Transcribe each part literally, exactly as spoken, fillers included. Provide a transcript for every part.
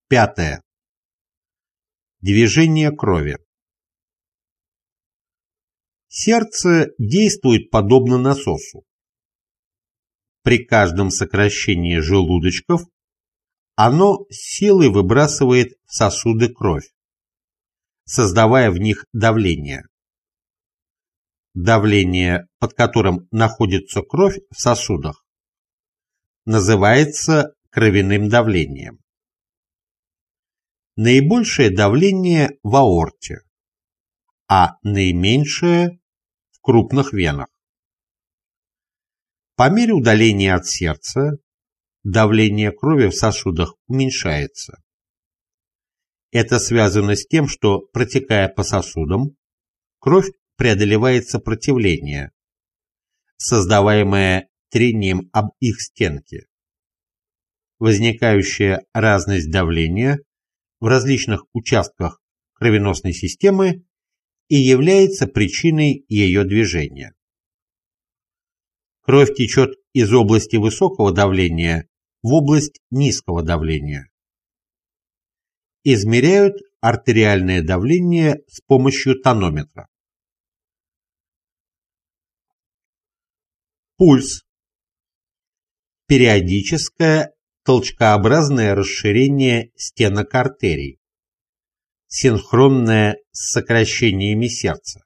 Пятое. Движение крови. Сердце действует подобно насосу. При каждом сокращении желудочков оно с силой выбрасывает в сосуды кровь, создавая в них давление. Давление, под которым находится кровь в сосудах, называется кровяным давлением. Наибольшее давление в аорте, а наименьшее в крупных венах. По мере удаления от сердца давление крови в сосудах уменьшается. Это связано с тем, что, протекая по сосудам, кровь преодолевает сопротивление, создаваемое трением об их стенки. Возникающая разность давления в различных участках кровеносной системы и является причиной ее движения. Кровь течет из области высокого давления в область низкого давления. Измеряют артериальное давление с помощью тонометра. Пульс. Периодическое толчкообразное расширение стенок артерий, синхронное с сокращениями сердца.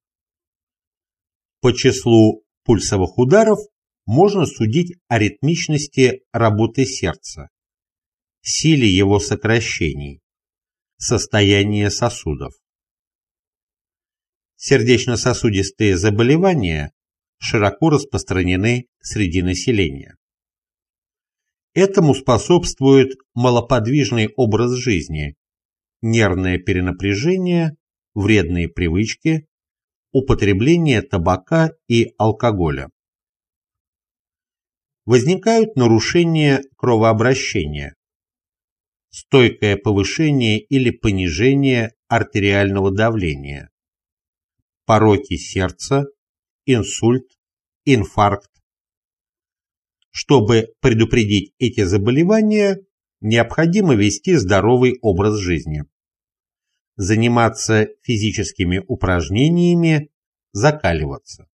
По числу пульсовых ударов можно судить о ритмичности работы сердца, силе его сокращений, состоянии сосудов. Сердечно-сосудистые заболевания широко распространены среди населения. Этому способствует малоподвижный образ жизни, нервное перенапряжение, вредные привычки, употребление табака и алкоголя. Возникают нарушения кровообращения, стойкое повышение или понижение артериального давления, пороки сердца, инсульт, инфаркт. Чтобы предупредить эти заболевания, необходимо вести здоровый образ жизни, заниматься физическими упражнениями, закаливаться.